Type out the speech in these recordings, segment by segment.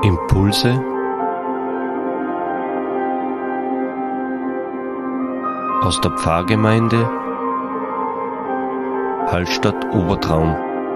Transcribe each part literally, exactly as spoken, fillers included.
Impulse aus der Pfarrgemeinde Hallstatt Obertraum.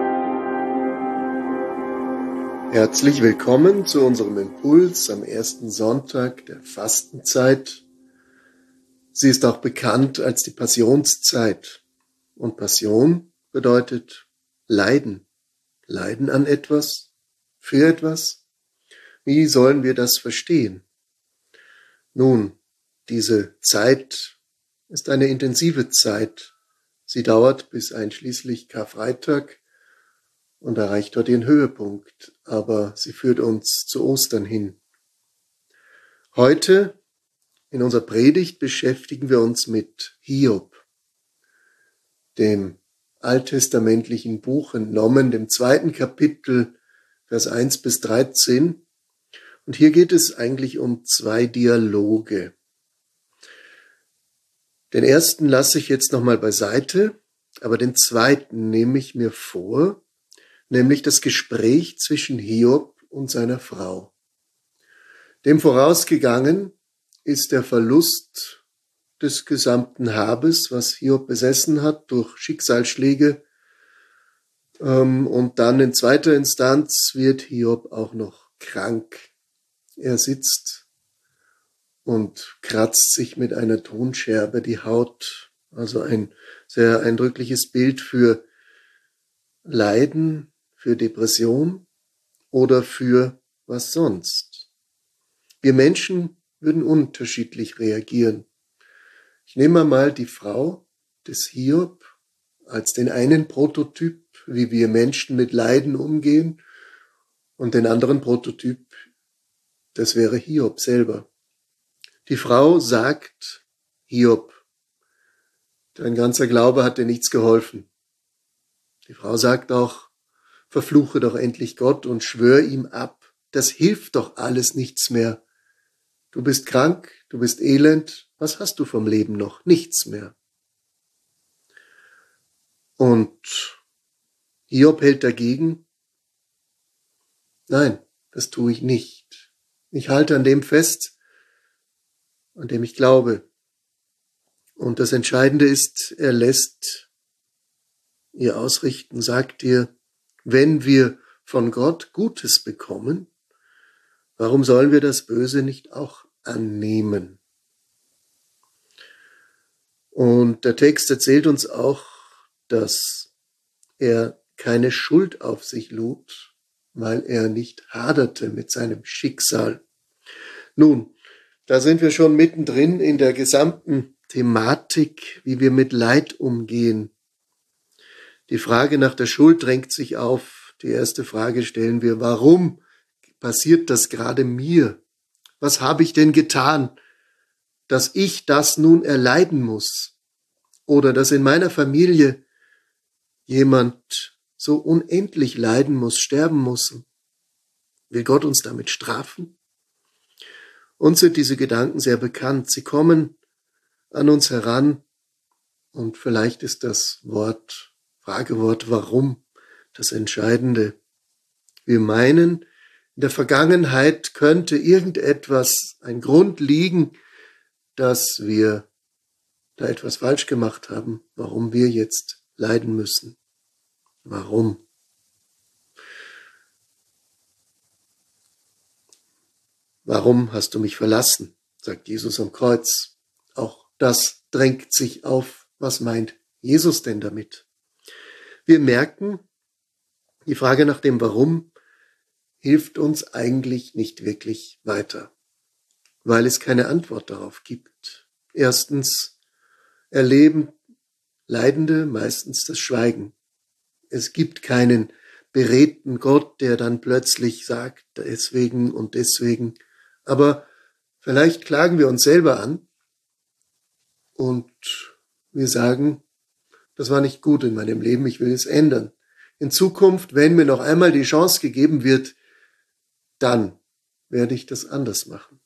Herzlich willkommen zu unserem Impuls am ersten Sonntag der Fastenzeit. Sie ist auch bekannt als die Passionszeit. Und Passion bedeutet Leiden. Leiden an etwas, für etwas. Wie sollen wir das verstehen? Nun, diese Zeit ist eine intensive Zeit. Sie dauert bis einschließlich Karfreitag und erreicht dort ihren Höhepunkt, aber sie führt uns zu Ostern hin. Heute in unserer Predigt beschäftigen wir uns mit Hiob, dem alttestamentlichen Buch entnommen, dem zweiten Kapitel, Vers eins bis dreizehn. Und hier geht es eigentlich um zwei Dialoge. Den ersten lasse ich jetzt nochmal beiseite, aber den zweiten nehme ich mir vor, nämlich das Gespräch zwischen Hiob und seiner Frau. Dem vorausgegangen ist der Verlust des gesamten Habes, was Hiob besessen hat, durch Schicksalsschläge. Und dann in zweiter Instanz wird Hiob auch noch krank. Er sitzt und kratzt sich mit einer Tonscherbe die Haut. Also ein sehr eindrückliches Bild für Leiden, für Depression oder für was sonst. Wir Menschen würden unterschiedlich reagieren. Ich nehme mal die Frau des Hiob als den einen Prototyp, wie wir Menschen mit Leiden umgehen, und den anderen Prototyp, das wäre Hiob selber. Die Frau sagt Hiob, dein ganzer Glaube hat dir nichts geholfen. Die Frau sagt auch, verfluche doch endlich Gott und schwör ihm ab, das hilft doch alles nichts mehr. Du bist krank, du bist elend, was hast du vom Leben noch? Nichts mehr. Und Hiob hält dagegen, nein, das tue ich nicht. Ich halte an dem fest, an dem ich glaube. Und das Entscheidende ist, er lässt ihr ausrichten, sagt ihr, wenn wir von Gott Gutes bekommen, warum sollen wir das Böse nicht auch annehmen? Und der Text erzählt uns auch, dass er keine Schuld auf sich lud, weil er nicht haderte mit seinem Schicksal. Nun, da sind wir schon mittendrin in der gesamten Thematik, wie wir mit Leid umgehen. Die Frage nach der Schuld drängt sich auf. Die erste Frage stellen wir, warum passiert das gerade mir? Was habe ich denn getan, dass ich das nun erleiden muss? Oder dass in meiner Familie jemand so unendlich leiden muss, sterben muss? Will Gott uns damit strafen? Uns sind diese Gedanken sehr bekannt. Sie kommen an uns heran und vielleicht ist das Wort, Fragewort warum das Entscheidende. Wir meinen, in der Vergangenheit könnte irgendetwas, ein Grund liegen, dass wir da etwas falsch gemacht haben, warum wir jetzt leiden müssen. Warum? Warum hast du mich verlassen, sagt Jesus am Kreuz. Auch das drängt sich auf. Was meint Jesus denn damit? Wir merken, die Frage nach dem Warum hilft uns eigentlich nicht wirklich weiter, weil es keine Antwort darauf gibt. Erstens erleben Leidende meistens das Schweigen. Es gibt keinen beredten Gott, der dann plötzlich sagt, deswegen und deswegen. Aber vielleicht klagen wir uns selber an und wir sagen, das war nicht gut in meinem Leben, ich will es ändern. In Zukunft, wenn mir noch einmal die Chance gegeben wird, dann werde ich das anders machen.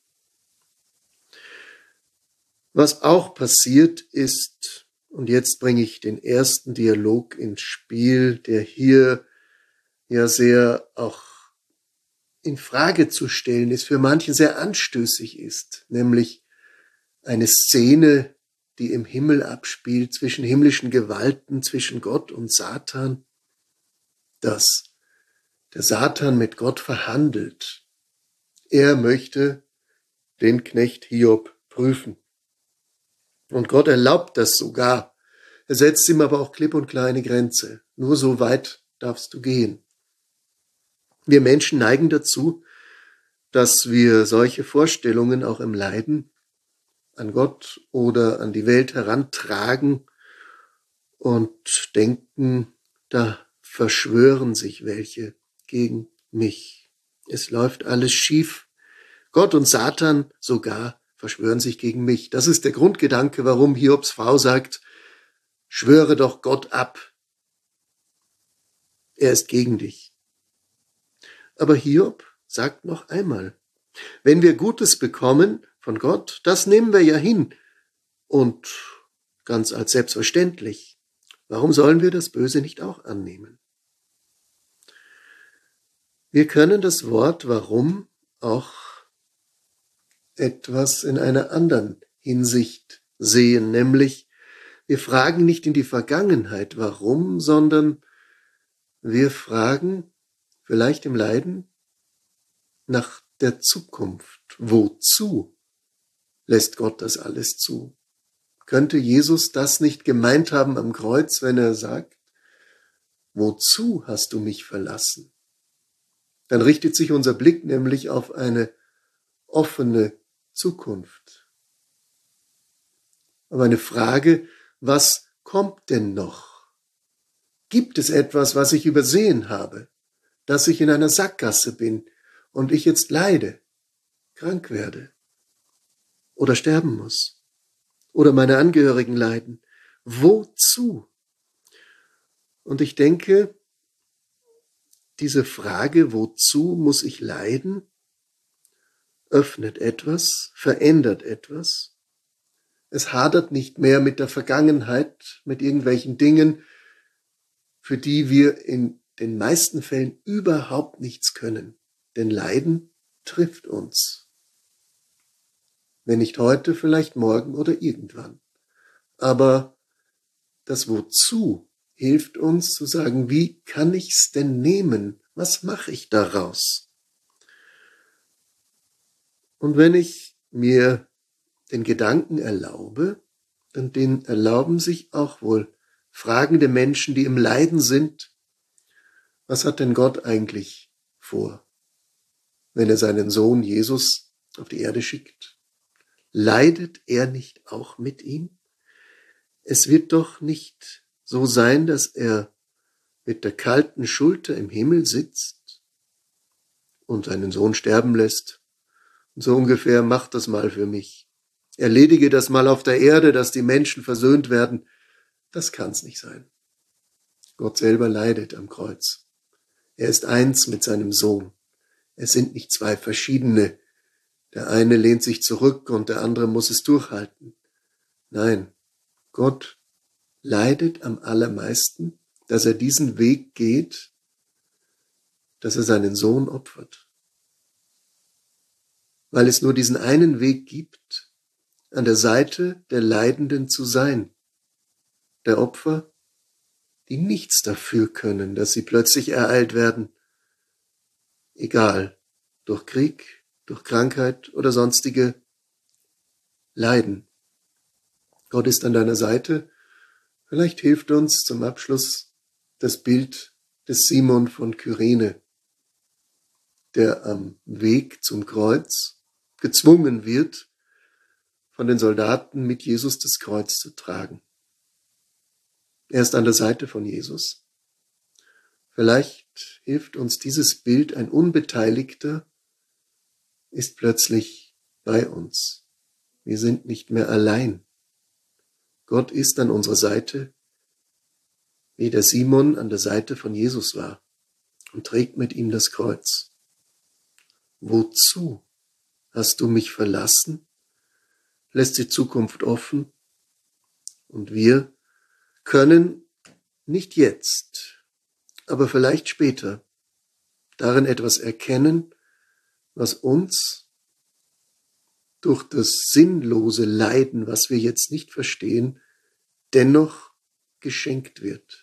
Was auch passiert ist, und jetzt bringe ich den ersten Dialog ins Spiel, der hier ja sehr auch in Frage zu stellen ist, für manchen sehr anstößig ist, nämlich eine Szene, die im Himmel abspielt, zwischen himmlischen Gewalten, zwischen Gott und Satan, dass der Satan mit Gott verhandelt. Er möchte den Knecht Hiob prüfen. Und Gott erlaubt das sogar. Er setzt ihm aber auch klipp und klar eine Grenze. Nur so weit darfst du gehen. Wir Menschen neigen dazu, dass wir solche Vorstellungen auch im Leiden an Gott oder an die Welt herantragen und denken, da verschwören sich welche gegen mich. Es läuft alles schief. Gott und Satan sogar verschwören sich gegen mich. Das ist der Grundgedanke, warum Hiobs Frau sagt, schwöre doch Gott ab. Er ist gegen dich. Aber Hiob sagt noch einmal, wenn wir Gutes bekommen von Gott, das nehmen wir ja hin und ganz als selbstverständlich. Warum sollen wir das Böse nicht auch annehmen? Wir können das Wort warum auch etwas in einer anderen Hinsicht sehen, nämlich wir fragen nicht in die Vergangenheit warum, sondern wir fragen vielleicht im Leiden nach der Zukunft. Wozu lässt Gott das alles zu? Könnte Jesus das nicht gemeint haben am Kreuz, wenn er sagt, wozu hast du mich verlassen? Dann richtet sich unser Blick nämlich auf eine offene Zukunft. Aber eine Frage, was kommt denn noch? Gibt es etwas, was ich übersehen habe, dass ich in einer Sackgasse bin und ich jetzt leide, krank werde oder sterben muss oder meine Angehörigen leiden? Wozu? Und ich denke, diese Frage, wozu muss ich leiden, öffnet etwas, verändert etwas. Es hadert nicht mehr mit der Vergangenheit, mit irgendwelchen Dingen, für die wir in den meisten Fällen überhaupt nichts können. Denn Leiden trifft uns. Wenn nicht heute, vielleicht morgen oder irgendwann. Aber das Wozu hilft uns zu sagen, wie kann ich's denn nehmen? Was mache ich daraus? Und wenn ich mir den Gedanken erlaube, dann den erlauben sich auch wohl fragende Menschen, die im Leiden sind, was hat denn Gott eigentlich vor, wenn er seinen Sohn Jesus auf die Erde schickt? Leidet er nicht auch mit ihm? Es wird doch nicht so sein, dass er mit der kalten Schulter im Himmel sitzt und seinen Sohn sterben lässt. Und so ungefähr, mach das mal für mich. Erledige das mal auf der Erde, dass die Menschen versöhnt werden. Das kann's nicht sein. Gott selber leidet am Kreuz. Er ist eins mit seinem Sohn. Es sind nicht zwei verschiedene. Der eine lehnt sich zurück und der andere muss es durchhalten. Nein, Gott leidet am allermeisten, dass er diesen Weg geht, dass er seinen Sohn opfert. Weil es nur diesen einen Weg gibt, an der Seite der Leidenden zu sein. Der Opfer, die nichts dafür können, dass sie plötzlich ereilt werden. Egal, durch Krieg, durch Krankheit oder sonstige Leiden. Gott ist an deiner Seite. Vielleicht hilft uns zum Abschluss das Bild des Simon von Kyrene, der am Weg zum Kreuz gezwungen wird, von den Soldaten mit Jesus das Kreuz zu tragen. Er ist an der Seite von Jesus. Vielleicht hilft uns dieses Bild, ein Unbeteiligter ist plötzlich bei uns. Wir sind nicht mehr allein. Gott ist an unserer Seite, wie der Simon an der Seite von Jesus war und trägt mit ihm das Kreuz. Wozu hast du mich verlassen? Lässt die Zukunft offen und wir können nicht jetzt, aber vielleicht später darin etwas erkennen, was uns durch das sinnlose Leiden, was wir jetzt nicht verstehen, dennoch geschenkt wird.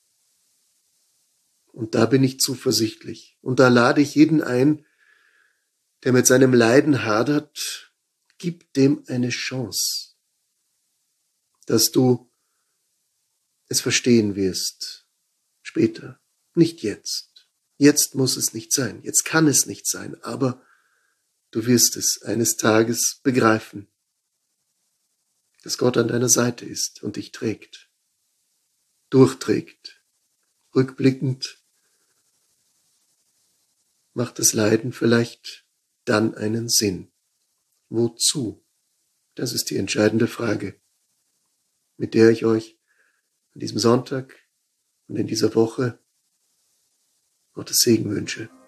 Und da bin ich zuversichtlich. Und da lade ich jeden ein, der mit seinem Leiden hadert, gib dem eine Chance, dass du es verstehen wirst. Später, nicht jetzt. Jetzt muss es nicht sein, jetzt kann es nicht sein, aber du wirst es eines Tages begreifen, dass Gott an deiner Seite ist und dich trägt, durchträgt. Rückblickend macht das Leiden vielleicht dann einen Sinn. Wozu? Das ist die entscheidende Frage, mit der ich euch an diesem Sonntag und in dieser Woche Gottes Segen wünsche.